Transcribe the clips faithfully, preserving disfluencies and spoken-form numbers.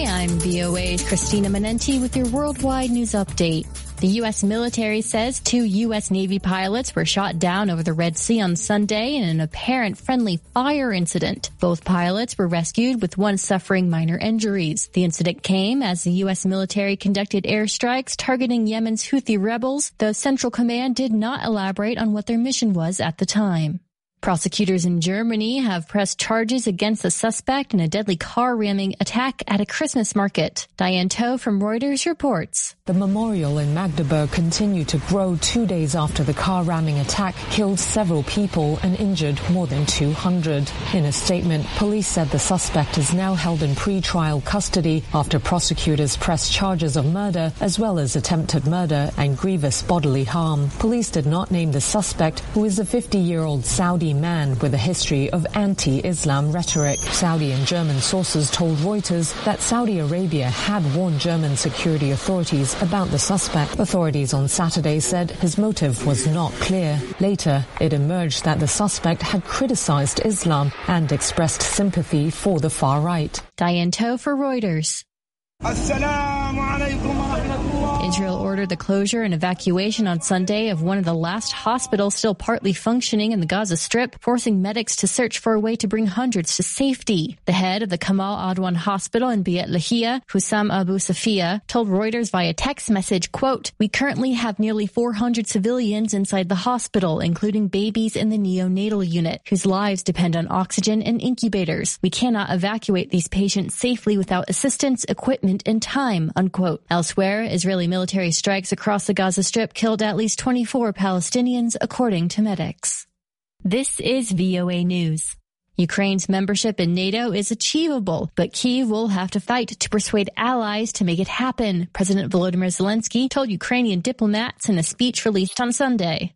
Hi, I'm V O A's Christina Manenti with your worldwide news update. The U S military says two U S Navy pilots were shot down over the Red Sea on Sunday in an apparent friendly fire incident. Both pilots were rescued with one suffering minor injuries. The incident came as the U S military conducted airstrikes targeting Yemen's Houthi rebels, though Central Command did not elaborate on what their mission was at the time. Prosecutors in Germany have pressed charges against the suspect in a deadly car ramming attack at a Christmas market. Diane Toh from Reuters reports. The memorial in Magdeburg continued to grow two days after the car ramming attack killed several people and injured more than two hundred. In a statement, police said the suspect is now held in pre-trial custody after prosecutors pressed charges of murder as well as attempted murder and grievous bodily harm. Police did not name the suspect, who is a fifty-year-old Saudi man with a history of anti-Islam rhetoric. Saudi and German sources told Reuters that Saudi Arabia had warned German security authorities about the suspect. Authorities on Saturday said his motive was not clear. Later, it emerged that the suspect had criticized Islam and expressed sympathy for the far right. Diane Toh for Reuters. Israel ordered the closure and evacuation on Sunday of one of the last hospitals still partly functioning in the Gaza Strip, forcing medics to search for a way to bring hundreds to safety. The head of the Kamal Adwan Hospital in Beit Lahia, Hussam Abu Safia, told Reuters via text message, quote, "We currently have nearly four hundred civilians inside the hospital, including babies in the neonatal unit, whose lives depend on oxygen and incubators. We cannot evacuate these patients safely without assistance, equipment, and time," unquote. Elsewhere, Israeli military strikes across the Gaza Strip killed at least twenty-four Palestinians, according to medics. This is V O A News. Ukraine's membership in NATO is achievable, but Kyiv will have to fight to persuade allies to make it happen, President Volodymyr Zelensky told Ukrainian diplomats in a speech released on Sunday.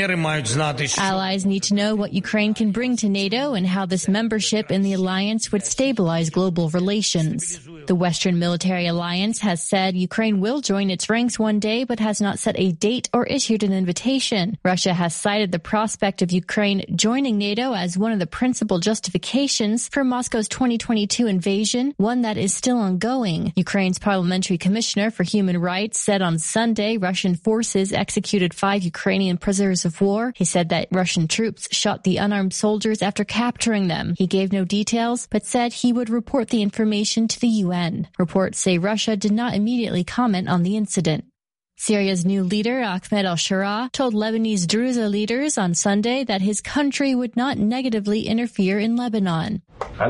Allies need to know what Ukraine can bring to NATO and how this membership in the alliance would stabilize global relations. The Western Military Alliance has said Ukraine will join its ranks one day, but has not set a date or issued an invitation. Russia has cited the prospect of Ukraine joining NATO as one of the principal justifications for Moscow's twenty twenty-two invasion, one that is still ongoing. Ukraine's Parliamentary Commissioner for Human Rights said on Sunday Russian forces executed five Ukrainian prisoners of war. He said that Russian troops shot the unarmed soldiers after capturing them. He gave no details, but said he would report the information to the U N. Reports say Russia did not immediately comment on the incident. Syria's new leader, Ahmed al-Sharaa, told Lebanese Druze leaders on Sunday that his country would not negatively interfere in Lebanon.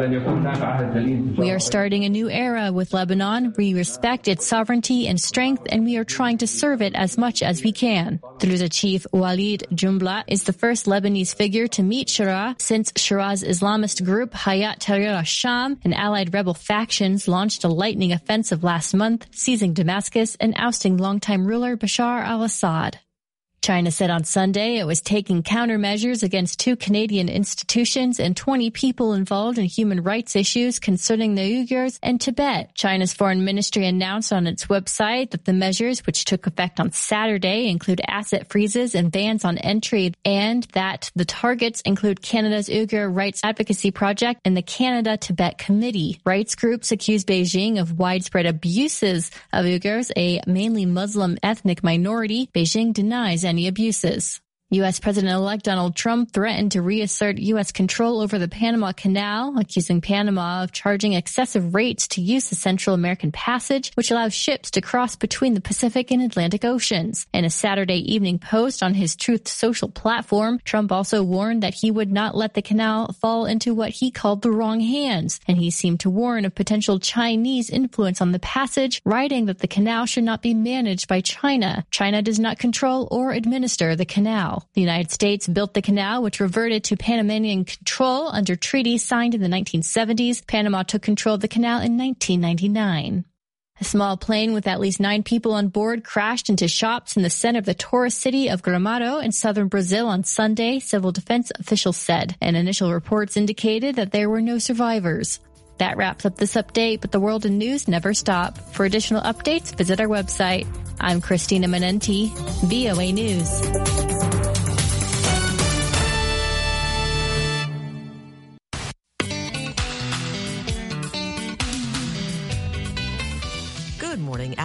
"We are starting a new era with Lebanon. We respect its sovereignty and strength, and we are trying to serve it as much as we can." Druze chief Walid Jumbla is the first Lebanese figure to meet Sharaa since Sharaa's Islamist group Hayat Tahrir al-Sham and allied rebel factions launched a lightning offensive last month, seizing Damascus and ousting longtime ruler Bashar al-Assad. China said on Sunday it was taking countermeasures against two Canadian institutions and twenty people involved in human rights issues concerning the Uyghurs and Tibet. China's foreign ministry announced on its website that the measures, which took effect on Saturday, include asset freezes and bans on entry, and that the targets include Canada's Uyghur Rights Advocacy Project and the Canada-Tibet Committee. Rights groups accuse Beijing of widespread abuses of Uyghurs, a mainly Muslim ethnic minority. Beijing denies any abuses. U S President-elect Donald Trump threatened to reassert U S control over the Panama Canal, accusing Panama of charging excessive rates to use the Central American Passage, which allows ships to cross between the Pacific and Atlantic Oceans. In a Saturday evening post on his Truth Social platform, Trump also warned that he would not let the canal fall into what he called the wrong hands, and he seemed to warn of potential Chinese influence on the passage, writing that the canal should not be managed by China. China does not control or administer the canal. The United States built the canal, which reverted to Panamanian control under treaties signed in the nineteen seventies. Panama took control of the canal in nineteen ninety-nine. A small plane with at least nine people on board crashed into shops in the center of the tourist city of Gramado in southern Brazil on Sunday, civil defense officials said, and initial reports indicated that there were no survivors. That wraps up this update, but the world in news never stop. For additional updates, visit our website. I'm Christina Manenti, V O A News.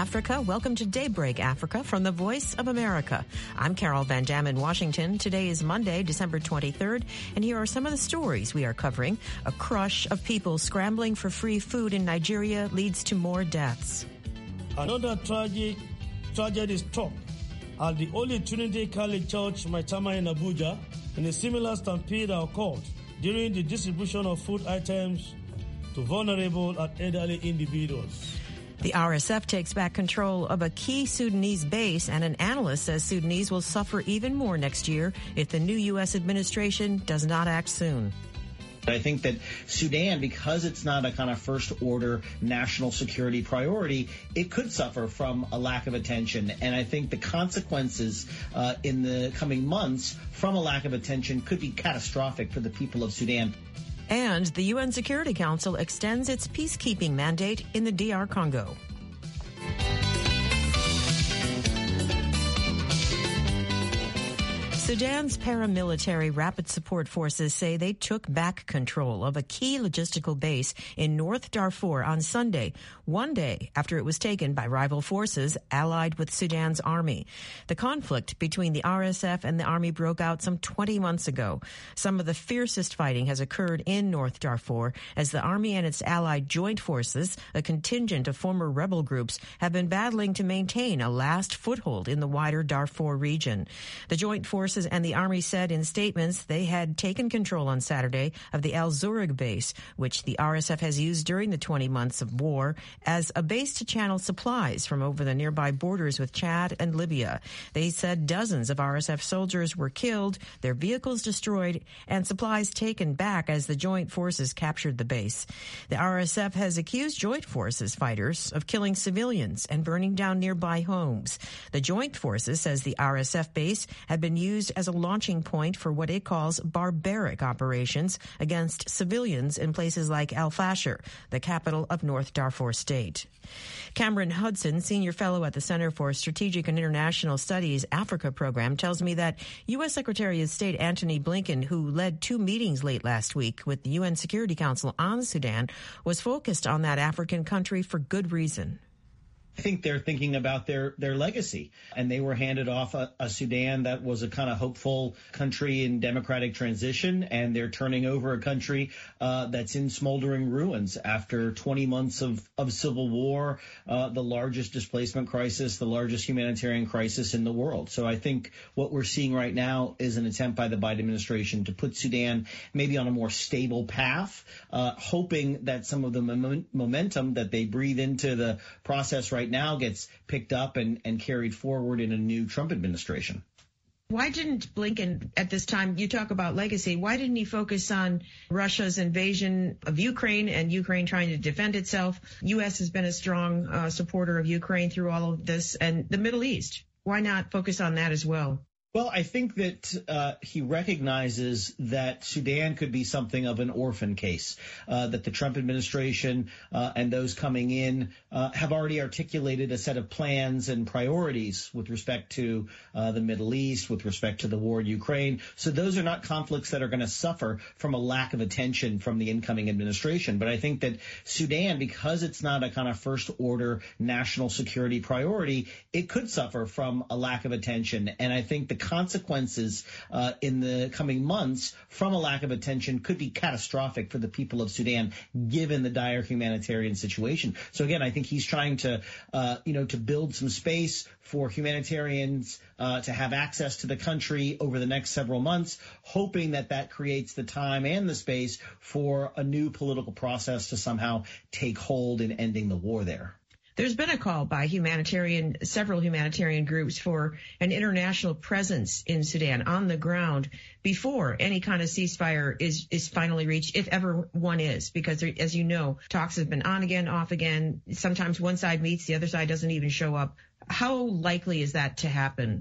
Africa. Welcome to Daybreak Africa from the Voice of America. I'm Carol Van Dam in Washington. Today is Monday, December twenty-third, and here are some of the stories we are covering. A crush of people scrambling for free food in Nigeria leads to more deaths. Another tragic tragedy struck at the Holy Trinity Catholic Church, Maitama in Abuja, in a similar stampede occurred during the distribution of food items to vulnerable and elderly individuals. The R S F takes back control of a key Sudanese base, and an analyst says Sudanese will suffer even more next year if the new U S administration does not act soon. I think that Sudan, because it's not a kind of first-order national security priority, it could suffer from a lack of attention. And I think the consequences uh, in the coming months from a lack of attention could be catastrophic for the people of Sudan. And the U N Security Council extends its peacekeeping mandate in the D R Congo. Sudan's paramilitary rapid support forces say they took back control of a key logistical base in North Darfur on Sunday, one day after it was taken by rival forces allied with Sudan's army. The conflict between the R S F and the army broke out some twenty months ago. Some of the fiercest fighting has occurred in North Darfur as the army and its allied joint forces, a contingent of former rebel groups, have been battling to maintain a last foothold in the wider Darfur region. The joint forces and the army said in statements they had taken control on Saturday of the Al Zurg base, which the R S F has used during the twenty months of war as a base to channel supplies from over the nearby borders with Chad and Libya. They said dozens of R S F soldiers were killed, their vehicles destroyed, and supplies taken back as the joint forces captured the base. The R S F has accused joint forces fighters of killing civilians and burning down nearby homes. The joint forces says the R S F base had been used as a launching point for what it calls barbaric operations against civilians in places like Al Fasher, the capital of North Darfur State. Cameron Hudson, senior fellow at the Center for Strategic and International Studies Africa program, tells me that U S Secretary of State Antony Blinken, who led two meetings late last week with the U N Security Council on Sudan, was focused on that African country for good reason. I think they're thinking about their, their legacy, and they were handed off a, a Sudan that was a kind of hopeful country in democratic transition, and they're turning over a country uh, that's in smoldering ruins after twenty months of, of civil war, uh, the largest displacement crisis, the largest humanitarian crisis in the world. So I think what we're seeing right now is an attempt by the Biden administration to put Sudan maybe on a more stable path, uh, hoping that some of the mom- momentum that they breathe into the process right now gets picked up and, and carried forward in a new Trump administration. Why didn't Blinken at this time, you talk about legacy, why didn't he focus on Russia's invasion of Ukraine and Ukraine trying to defend itself? U S has been a strong uh, supporter of Ukraine through all of this, and the Middle East. Why not focus on that as well? Well, I think that uh, he recognizes that Sudan could be something of an orphan case, uh, that the Trump administration uh, and those coming in uh, have already articulated a set of plans and priorities with respect to uh, the Middle East, with respect to the war in Ukraine. So those are not conflicts that are going to suffer from a lack of attention from the incoming administration. But I think that Sudan, because it's not a kind of first order national security priority, it could suffer from a lack of attention. And I think the consequences uh, in the coming months from a lack of attention could be catastrophic for the people of Sudan, given the dire humanitarian situation. So again, I think he's trying to, uh, you know, to build some space for humanitarians uh, to have access to the country over the next several months, hoping that that creates the time and the space for a new political process to somehow take hold in ending the war there. There's been a call by humanitarian, several humanitarian groups for an international presence in Sudan on the ground before any kind of ceasefire is, is finally reached, if ever one is, because there, as you know, talks have been on again, off again. Sometimes one side meets, the other side doesn't even show up. How likely is that to happen?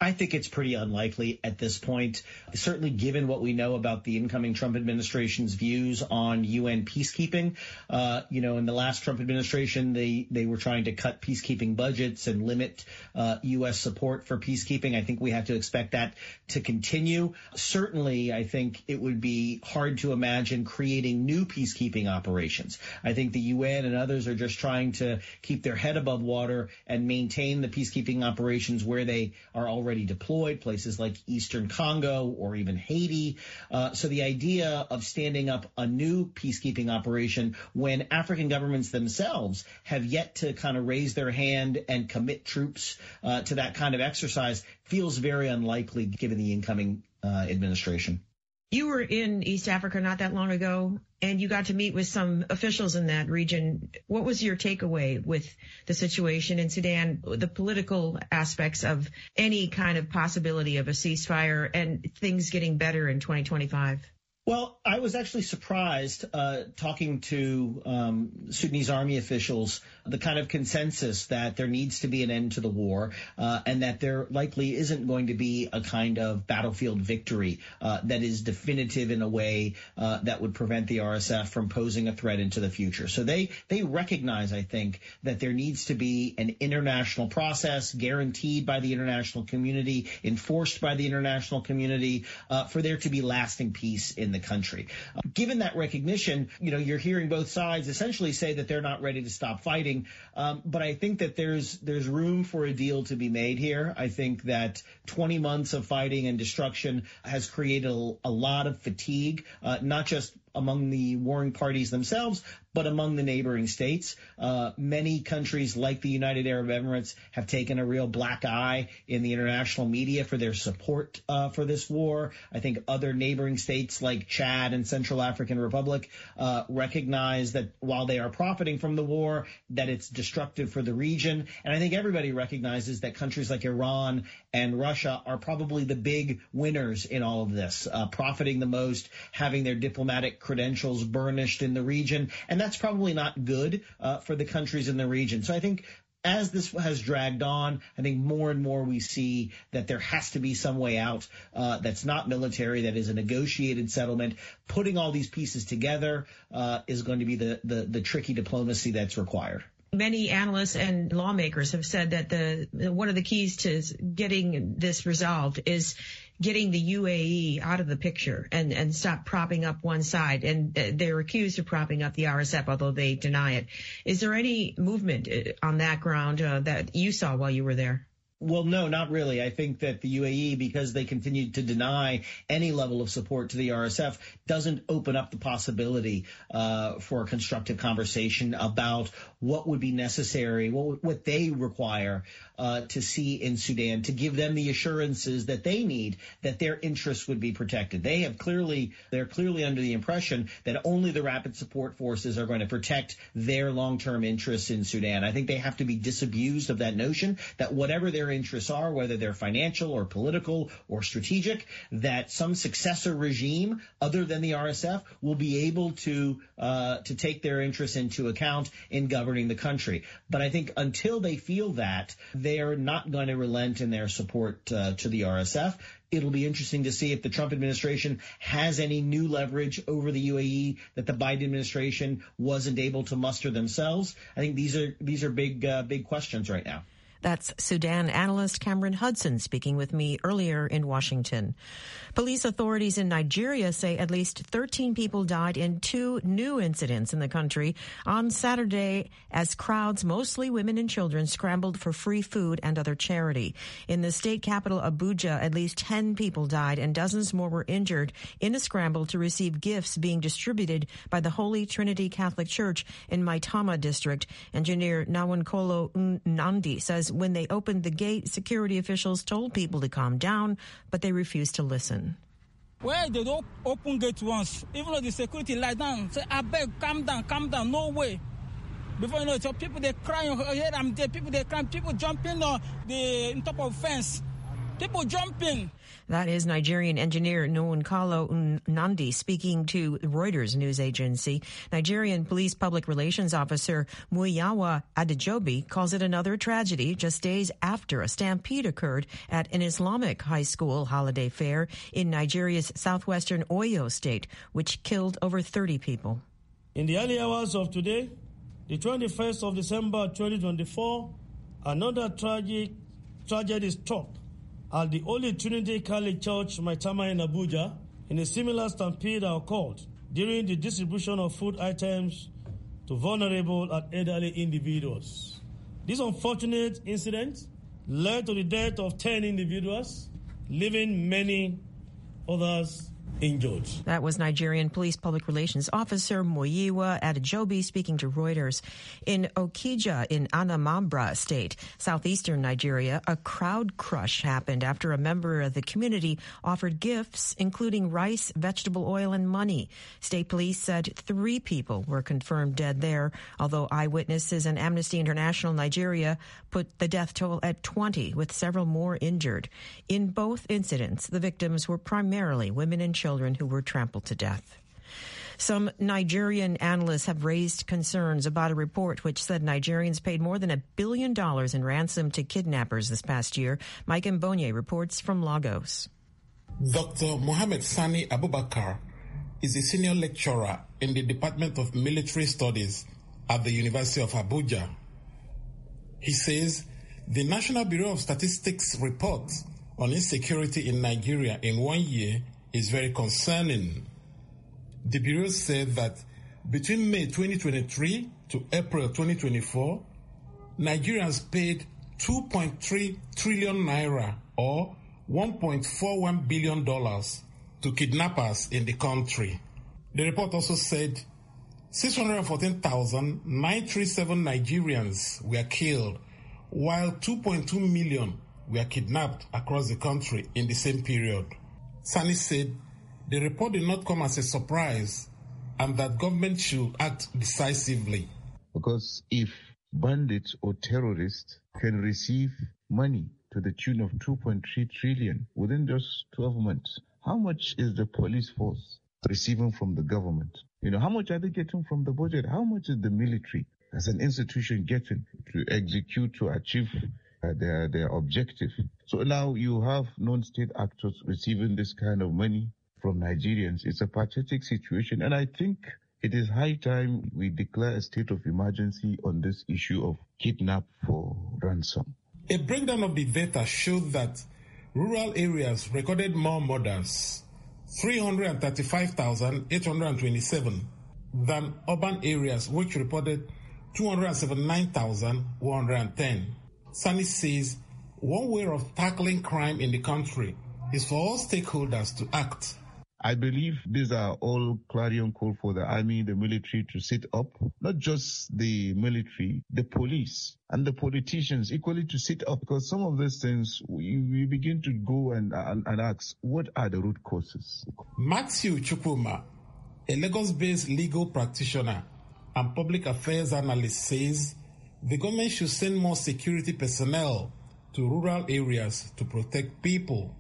I think it's pretty unlikely at this point, certainly given what we know about the incoming Trump administration's views on U N peacekeeping. Uh, you know, in the last Trump administration, they, they were trying to cut peacekeeping budgets and limit uh, U S support for peacekeeping. I think we have to expect that to continue. Certainly, I think it would be hard to imagine creating new peacekeeping operations. I think the U N and others are just trying to keep their head above water and maintain the peacekeeping operations where they are already deployed, places like Eastern Congo or even Haiti. Uh, so the idea of standing up a new peacekeeping operation when African governments themselves have yet to kind of raise their hand and commit troops uh, to that kind of exercise feels very unlikely given the incoming uh, administration. You were in East Africa not that long ago, and you got to meet with some officials in that region. What was your takeaway with the situation in Sudan, the political aspects of any kind of possibility of a ceasefire and things getting better in twenty twenty-five? Well, I was actually surprised uh, talking to um, Sudanese army officials, the kind of consensus that there needs to be an end to the war uh, and that there likely isn't going to be a kind of battlefield victory uh, that is definitive in a way uh, that would prevent the R S F from posing a threat into the future. So they, they recognize, I think, that there needs to be an international process guaranteed by the international community, enforced by the international community uh, for there to be lasting peace in the country. Uh, given that recognition, you know, you're hearing both sides essentially say that they're not ready to stop fighting. Um, but I think that there's there's room for a deal to be made here. I think that twenty months of fighting and destruction has created a, a lot of fatigue, uh, not just among the warring parties themselves, but among the neighboring states. Uh, many countries like the United Arab Emirates have taken a real black eye in the international media for their support uh, for this war. I think other neighboring states like Chad and Central African Republic uh, recognize that while they are profiting from the war, that it's destructive for the region. And I think everybody recognizes that countries like Iran and Russia are probably the big winners in all of this, uh, profiting the most, having their diplomatic credentials burnished in the region. And that's probably not good uh, for the countries in the region. So I think as this has dragged on, I think more and more we see that there has to be some way out uh, that's not military, that is a negotiated settlement. Putting all these pieces together uh, is going to be the, the, the tricky diplomacy that's required. Many analysts and lawmakers have said that the one of the keys to getting this resolved is getting the U A E out of the picture and, and stop propping up one side. And they're accused of propping up the R S F, although they deny it. Is there any movement on that ground uh, that you saw while you were there? Well, no, not really. I think that the U A E, because they continued to deny any level of support to the R S F, doesn't open up the possibility uh, for a constructive conversation about what would be necessary, what, what they require uh, to see in Sudan to give them the assurances that they need that their interests would be protected. They have clearly, they're clearly under the impression that only the Rapid Support Forces are going to protect their long-term interests in Sudan. I think they have to be disabused of that notion that whatever their interests are, whether they're financial or political or strategic, that some successor regime other than the R S F will be able to uh, to take their interests into account in governing the country. But I think until they feel that, they are not going to relent in their support uh, to the R S F. It'll be interesting to see if the Trump administration has any new leverage over the U A E that the Biden administration wasn't able to muster themselves. I think these are these are big uh, big questions right now. That's Sudan analyst Cameron Hudson speaking with me earlier in Washington. Police authorities in Nigeria say at least thirteen people died in two new incidents in the country on Saturday as crowds, mostly women and children, scrambled for free food and other charity. In the state capital, Abuja, at least ten people died and dozens more were injured in a scramble to receive gifts being distributed by the Holy Trinity Catholic Church in Maitama district. Engineer Nawankolo Nandi says when they opened the gate, security officials told people to calm down, but they refused to listen. Well, they don't open gate once. Even though the security lie down, say, I beg, calm down, calm down, no way. Before you know it, so people, they crying, here I'm there, people, they crying, people jumping on the on top of fence. People jumping. That is Nigerian engineer Nwankalo Nnamdi speaking to Reuters news agency. Nigerian police public relations officer Muyiwa Adejobi calls it another tragedy just days after a stampede occurred at an Islamic high school holiday fair in Nigeria's southwestern Oyo state, which killed over thirty people. In the early hours of today, the twenty-first of December twenty twenty-four, another tragic tragedy struck at the Holy Trinity Catholic Church, Maitama in Abuja, in a similar stampede that occurred during the distribution of food items to vulnerable and elderly individuals. This unfortunate incident led to the death of ten individuals, leaving many others injured. That was Nigerian police public relations officer Muyiwa Adejobi speaking to Reuters. In Okija in Anambra State, southeastern Nigeria, a crowd crush happened after a member of the community offered gifts, including rice, vegetable oil, and money. State police said three people were confirmed dead there, although eyewitnesses and Amnesty International Nigeria put the death toll at twenty, with several more injured. In both incidents, the victims were primarily women and children who were trampled to death. Some Nigerian analysts have raised concerns about a report which said Nigerians paid more than a billion dollars in ransom to kidnappers this past year. Mike Mbonye reports from Lagos. Doctor Mohammed Sani Abubakar is a senior lecturer in the Department of Military Studies at the University of Abuja. He says the National Bureau of Statistics report on insecurity in Nigeria in one year is very concerning. The Bureau said that between May twenty twenty-three to April twenty twenty-four, Nigerians paid two point three trillion naira or one point four one billion dollars to kidnappers in the country. The report also said six hundred fourteen thousand nine hundred thirty-seven Nigerians were killed, while two point two million were kidnapped across the country in the same period. Sani said the report did not come as a surprise and that government should act decisively. Because if bandits or terrorists can receive money to the tune of two point three trillion within just twelve months, how much is the police force receiving from the government? You know, how much are they getting from the budget? How much is the military as an institution getting to execute, to achieve uh, their, their objective? So now you have non-state actors receiving this kind of money from Nigerians. It's a pathetic situation. And I think it is high time we declare a state of emergency on this issue of kidnap for ransom. A breakdown of the data showed that rural areas recorded more murders, three hundred thirty-five thousand eight hundred twenty-seven, than urban areas, which reported two hundred seventy-nine thousand one hundred ten. Sani says one way of tackling crime in the country is for all stakeholders to act. I believe these are all clarion call for the army, the military to sit up, not just the military, the police and the politicians equally to sit up, because some of these things we, we begin to go and, and, and ask, what are the root causes? Matthew Chukwuma, a Lagos-based legal practitioner and public affairs analyst, says the government should send more security personnel to rural areas to protect people.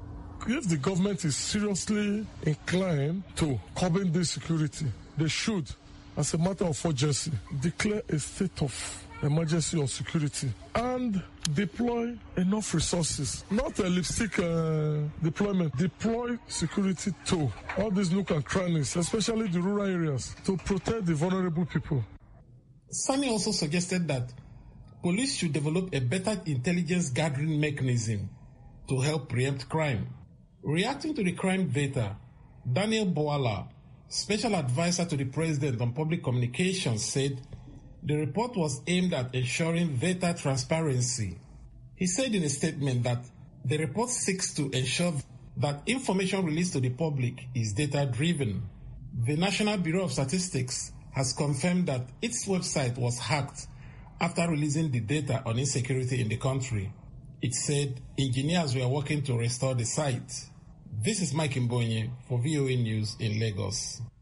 If the government is seriously inclined to curbing this security, they should, as a matter of urgency, declare a state of emergency on security and deploy enough resources. Not a lipstick uh, deployment. Deploy security to all these nook and crannies, especially the rural areas, to protect the vulnerable people. Sani also suggested that police should develop a better intelligence gathering mechanism to help preempt crime. Reacting to the crime data, Daniel Boala, special advisor to the president on public communications, said the report was aimed at ensuring data transparency. He said in a statement that the report seeks to ensure that information released to the public is data-driven. The National Bureau of Statistics has confirmed that its website was hacked after releasing the data on insecurity in the country. It said engineers were working to restore the site. This is Mike Mbonye for V O A News in Lagos.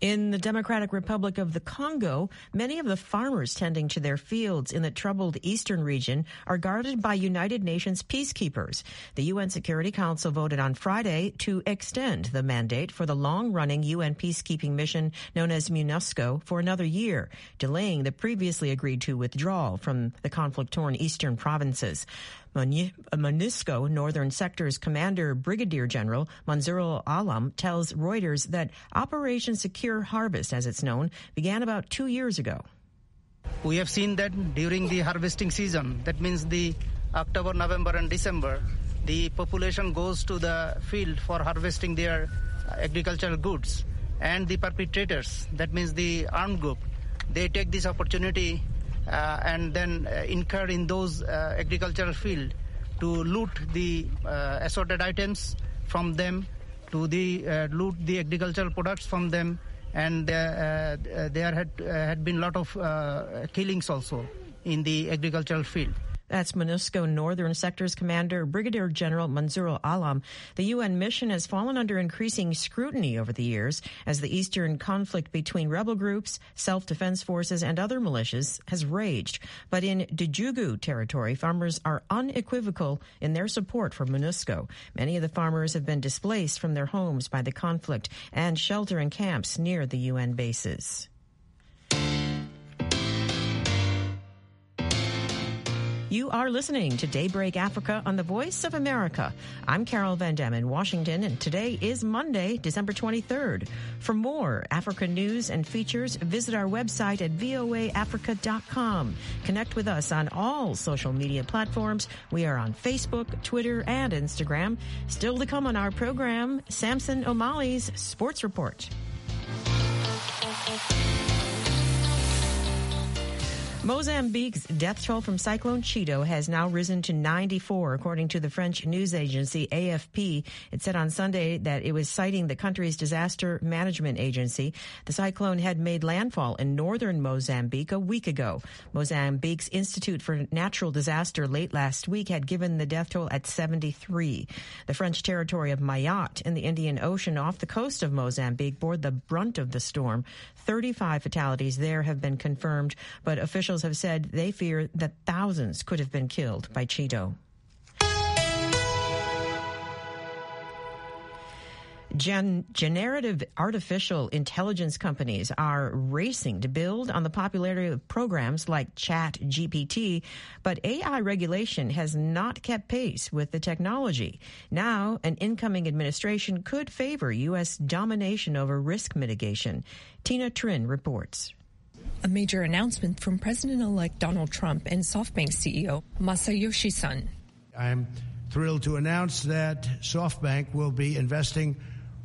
In the Democratic Republic of the Congo, many of the farmers tending to their fields in the troubled eastern region are guarded by United Nations peacekeepers. The U N Security Council voted on Friday to extend the mandate for the long-running U N peacekeeping mission known as MONUSCO for another year, delaying the previously agreed-to withdrawal from the conflict-torn eastern provinces. MONUSCO Northern Sector's Commander Brigadier General Mansour Alam tells Reuters that Operation Secure Harvest, as it's known, began about two years ago. We have seen that during the harvesting season, that means the October, November and December, the population goes to the field for harvesting their agricultural goods. And the perpetrators, that means the armed group, they take this opportunity Uh, and then uh, incur in those uh, agricultural field to loot the uh, assorted items from them, to the uh, loot the agricultural products from them, and uh, uh, there had uh, had been a lot of uh, killings also in the agricultural field. That's MONUSCO Northern Sector's Commander Brigadier General Mansour Alam. The U N mission has fallen under increasing scrutiny over the years as the eastern conflict between rebel groups, self-defense forces, and other militias has raged. But in Djugu territory, farmers are unequivocal in their support for MONUSCO. Many of the farmers have been displaced from their homes by the conflict and shelter in camps near the U N bases. You are listening to Daybreak Africa on the Voice of America. I'm Carol Van Dam in Washington, and today is Monday, December twenty-third. For more Africa news and features, visit our website at v o a africa dot com. Connect with us on all social media platforms. We are on Facebook, Twitter, and Instagram. Still to come on our program, Samson O'Malley's Sports Report. Mozambique's death toll from Cyclone Chido has now risen to ninety-four, according to the French news agency A F P. It said on Sunday that it was citing the country's disaster management agency. The cyclone had made landfall in northern Mozambique a week ago. Mozambique's Institute for Natural Disaster late last week had given the death toll at seventy-three. The French territory of Mayotte in the Indian Ocean off the coast of Mozambique bore the brunt of the storm. thirty-five fatalities there have been confirmed, but officials have said they fear that thousands could have been killed by Chido. Gen- generative artificial intelligence companies are racing to build on the popularity of programs like Chat G P T, but A I regulation has not kept pace with the technology. Now, an incoming administration could favor U S domination over risk mitigation. Tina Trin reports. A major announcement from President-elect Donald Trump and SoftBank C E O Masayoshi Son. I'm thrilled to announce that SoftBank will be investing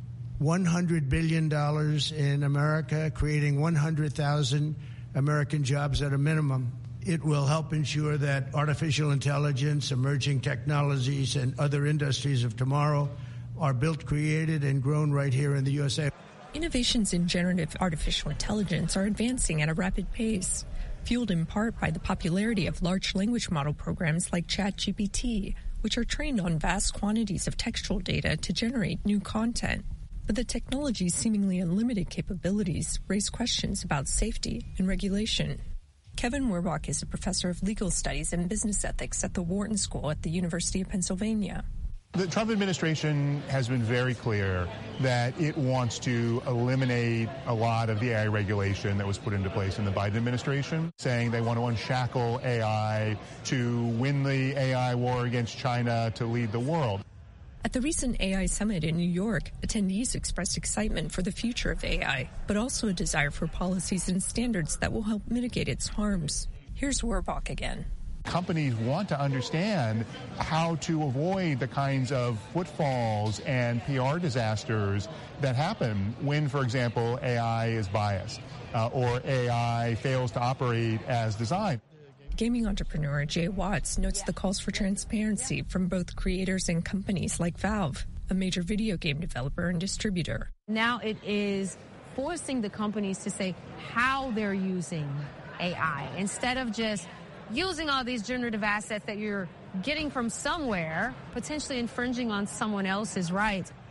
one hundred billion dollars in America, creating one hundred thousand American jobs at a minimum. It will help ensure that artificial intelligence, emerging technologies, and other industries of tomorrow are built, created, and grown right here in the U S A. Innovations in generative artificial intelligence are advancing at a rapid pace, fueled in part by the popularity of large language model programs like Chat G P T, which are trained on vast quantities of textual data to generate new content. But the technology's seemingly unlimited capabilities raise questions about safety and regulation. Kevin Werbach is a professor of legal studies and business ethics at the Wharton School at the University of Pennsylvania. The Trump administration has been very clear that it wants to eliminate a lot of the A I regulation that was put into place in the Biden administration, saying they want to unshackle A I to win the A I war against China, to lead the world. At the recent A I summit in New York, attendees expressed excitement for the future of A I, but also a desire for policies and standards that will help mitigate its harms. Here's Werbach again. Companies want to understand how to avoid the kinds of footfalls and P R disasters that happen when, for example, A I is biased uh, or A I fails to operate as designed. Gaming entrepreneur Jay Watts notes the calls for transparency from both creators and companies like Valve, a major video game developer and distributor. Now it is forcing the companies to say how they're using A I instead of just using all these generative assets that you're getting from somewhere, potentially infringing on someone else's rights.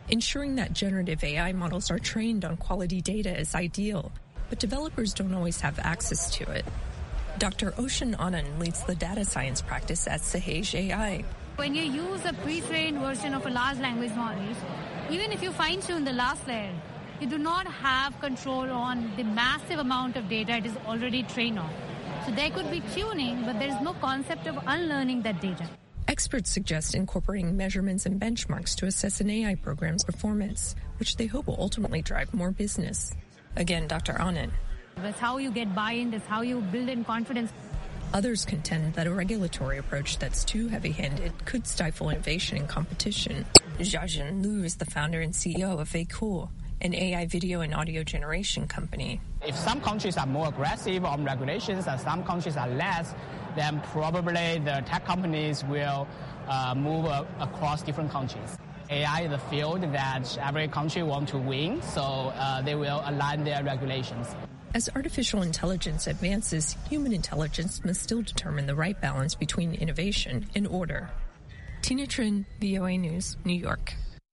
Ensuring that generative A I models are trained on quality data is ideal, but developers don't always have access to it. Doctor Ocean Anand leads the data science practice at Sahej A I. When you use a pre-trained version of a large language model, even if you fine-tune the last layer, you do not have control on the massive amount of data it is already trained on. So there could be tuning, but there is no concept of unlearning that data. Experts suggest incorporating measurements and benchmarks to assess an A I program's performance, which they hope will ultimately drive more business. Again, Doctor Anand. That's how you get buy-in, that's how you build in confidence. Others contend that a regulatory approach that's too heavy-handed could stifle innovation and competition. Jiajun Liu is the founder and C E O of Veicool, an A I video and audio generation company. If some countries are more aggressive on regulations and some countries are less, then probably the tech companies will uh, move uh, across different countries. A I is a field that every country wants to win, so uh, they will align their regulations. As artificial intelligence advances, human intelligence must still determine the right balance between innovation and order. Tina Trin, V O A News, New York.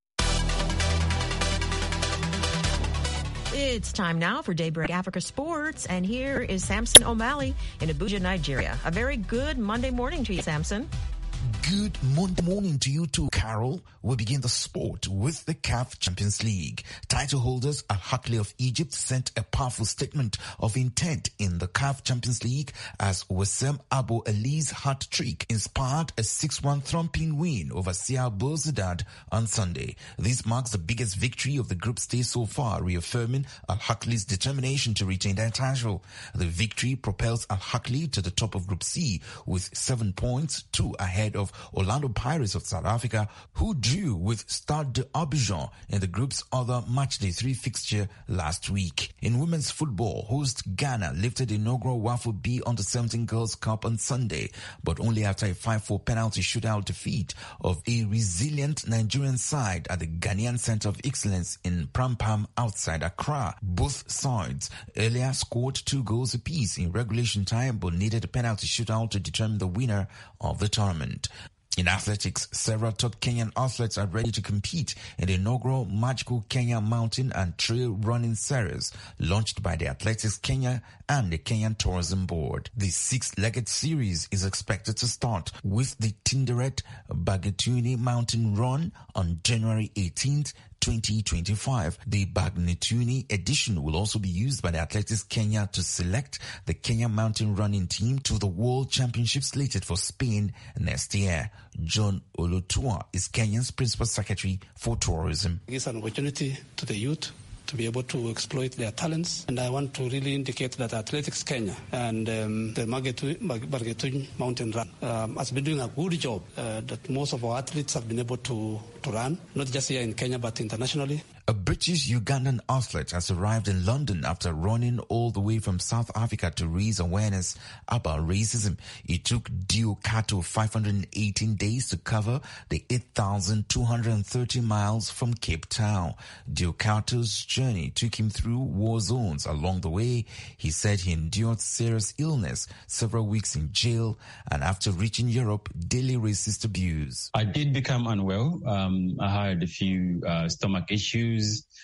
It's time now for Daybreak Africa Sports, and here is Samson O'Malley in Abuja, Nigeria. A very good Monday morning to you, Samson. Good Monday morning to you too, Carol. We begin the sport with the C A F Champions League. Title holders Al Ahly of Egypt sent a powerful statement of intent in the C A F Champions League as Wissam Abu Ali's hat trick inspired a six one thumping win over C R Belouizdad on Sunday. This marks the biggest victory of the group stage so far, reaffirming Al Ahly's determination to retain their title. The victory propels Al Ahly to the top of Group C with seven points, two ahead of Orlando Pirates of South Africa, who drew with Stade d'Abidjan in the group's other matchday three fixture last week. In women's football, host Ghana lifted the inaugural WAFU B under seventeen Girls Cup on Sunday, but only after a five four penalty shootout defeat of a resilient Nigerian side at the Ghanaian Center of Excellence in Prampam outside Accra. Both sides earlier scored two goals apiece in regulation time, but needed a penalty shootout to determine the winner of the tournament. In athletics, several top Kenyan athletes are ready to compete in the inaugural Magical Kenya Mountain and Trail Running Series launched by the Athletics Kenya and the Kenyan Tourism Board. The six-legged series is expected to start with the Tinderet Bagatuni Mountain Run on January eighteenth, twenty twenty-five. The Bagnituni edition will also be used by the Athletics Kenya to select the Kenya mountain running team to the World Championship slated for Spain next year. John Olotua is Kenya's Principal Secretary for Tourism. It's an opportunity to the youth to be able to exploit their talents. And I want to really indicate that Athletics Kenya and um, the Bagatuni Mountain Run um, has been doing a good job, uh, that most of our athletes have been able to, to run, not just here in Kenya, but internationally. A British-Ugandan athlete has arrived in London after running all the way from South Africa to raise awareness about racism. It took Dio Kato five hundred eighteen days to cover the eight thousand two hundred thirty miles from Cape Town. Dio Kato's journey took him through war zones along the way. He said he endured serious illness, several weeks in jail, and after reaching Europe, daily racist abuse. I did become unwell. Um, I had a few uh, stomach issues.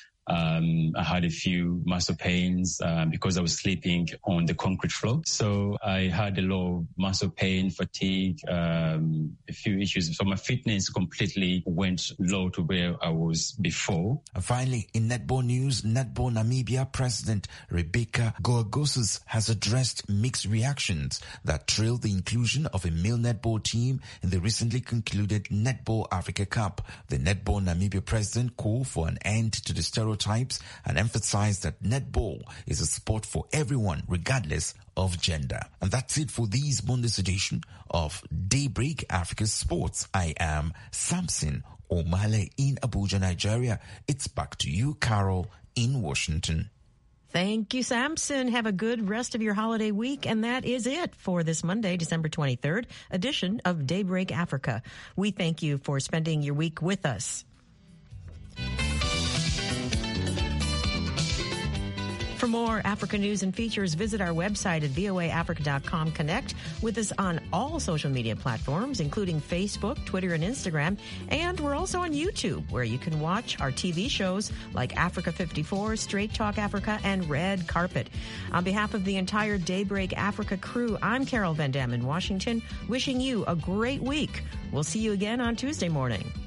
Um, I had a few muscle pains uh, because I was sleeping on the concrete floor. So I had a lot of muscle pain, fatigue, um, a few issues. So my fitness completely went low to where I was before. And finally, in netball news, Netball Namibia President Rebecca Goagosus has addressed mixed reactions that trailed the inclusion of a male netball team in the recently concluded Netball Africa Cup. The Netball Namibia president called for an end to the stereotypes and emphasized that netball is a sport for everyone, regardless of gender. And that's it for this Monday's edition of Daybreak Africa Sports. I am Samson O'Malley in Abuja, Nigeria. It's back to you, Carol, in Washington. Thank you, Samson. Have a good rest of your holiday week. And that is it for this Monday, December twenty-third edition of Daybreak Africa. We thank you for spending your week with us. For more Africa news and features, visit our website at V O A Africa dot com. Connect with us on all social media platforms, including Facebook, Twitter, and Instagram. And we're also on YouTube, where you can watch our T V shows like Africa fifty-four, Straight Talk Africa, and Red Carpet. On behalf of the entire Daybreak Africa crew, I'm Carol Van Dam in Washington, wishing you a great week. We'll see you again on Tuesday morning.